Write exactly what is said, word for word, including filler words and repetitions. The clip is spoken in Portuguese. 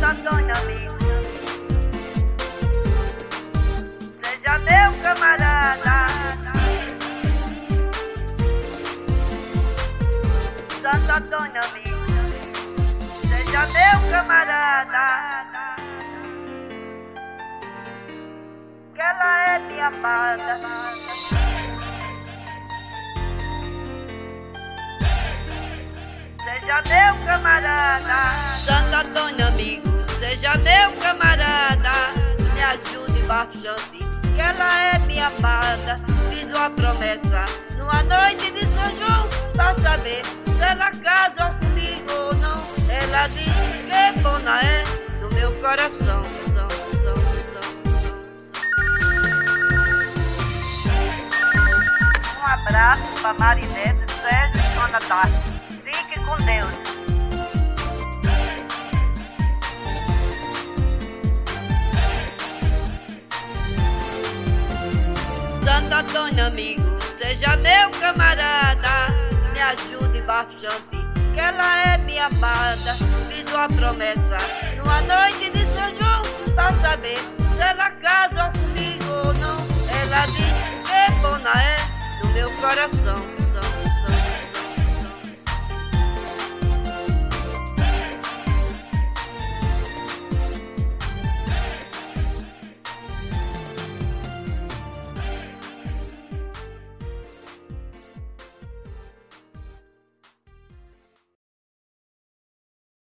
Antônio, amigo, seja meu camarada. Santo Antônio, amigo, seja meu camarada. Que ela é minha amada. Seja meu camarada. Santo Antônio, amigo, seja meu camarada. Me ajude, bastante, que ela é minha amada. Fiz uma promessa numa noite de São João, pra saber se ela casa comigo ou não. Ela disse que bona é do meu coração. São, são, são, são. Um abraço pra Marinete, Sérgio e Dona Tati. Fique com Deus. Santo Antônio, amigo, seja meu camarada. Me ajude bastante, que ela é minha amada. Fiz uma promessa numa noite de São João, pra saber se ela casa comigo ou não. Ela disse que bona é do meu coração.